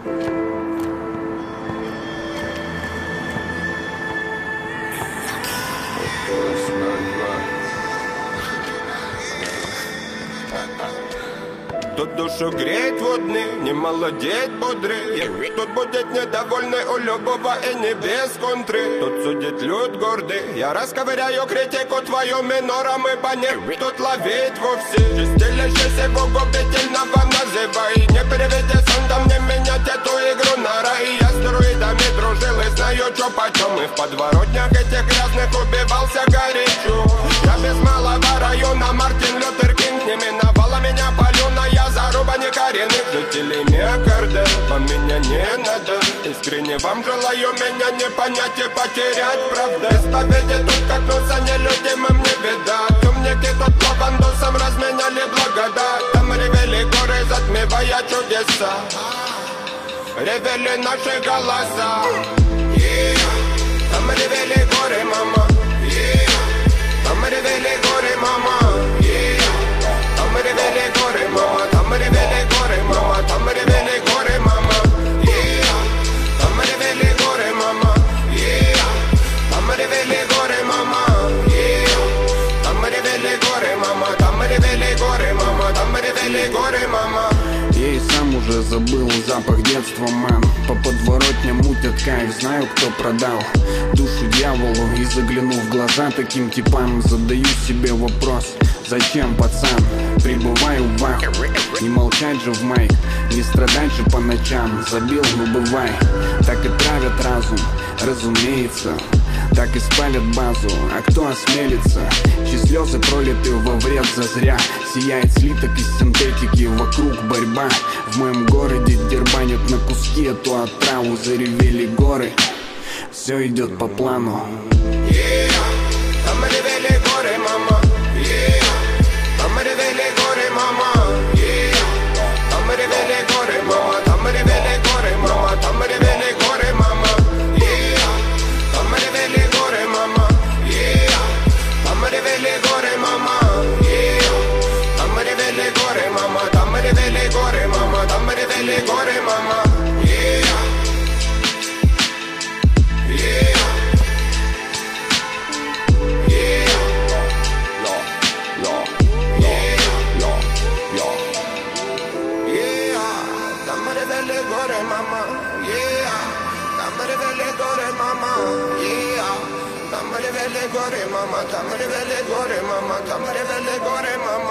Тут душу греть водны, не молодеть бодрый. Тут будет недовольный у любого и не без контры. Тут судит люд гордый, я расковыряю критику твою минором и по ней. Тут ловить вовсе, чистилище его губительного называй. Не переведи сондом, не менять эту игру на рай. Я с друидами дружил и знаю, чё почем. И в подворотнях этих грязных убивался горячо. Я без малого района, Мартин Лютер Кинг. Не миновала меня полюна, я заруба некоренных жителей Миокарда. Вам меня не надо, искренне вам желаю меня не понять и потерять, правда. Исповеди тут как нуса нелюдимым не видать. Умники тут по бандусам разменяли благодать. Там ревели горы, затмевая чудеса. Ревели наши голоса. Там ревели горы, мама. Там ревели горы, мама. Там ревели горы, мама. Там ревели горы, мама. Там ревели горы, мама. Там ревели горы, мама. Там ревели горы, мама. Там ревели горы, мама. Там ревели горы, мама. Там ревели горы, мама. Я и сам уже забыл запах детства, мэн. По подворотням мутят кайф, знаю, кто продал душу дьяволу. И заглянув в глаза таким типам, задаю себе вопрос: зачем, пацан? Прибываю в аху, не молчать же в майк, не страдать же по ночам. Забил, ну бывай, так и травят разум, разумеется. Так и спалят базу, а кто осмелится? Чьи слезы пролиты во вред зазря. Сияет слиток из синтетики, вокруг борьба. В моем городе дербанят на куски эту отраву. Заревели горы, все идет по плану. Там ревели горы, мама. Там ревели горы, мама. Там ревели горы, мама. Там ревели горы, мама. Там ревели горы, мама. Там ревели горы, мама. Там ревели горы, мама. Там ревели горы, мама. Там ревели горы, мама. Там ревели горы, мама. Tam revele gore mama, tam revele gore mama, tam revele gore mama.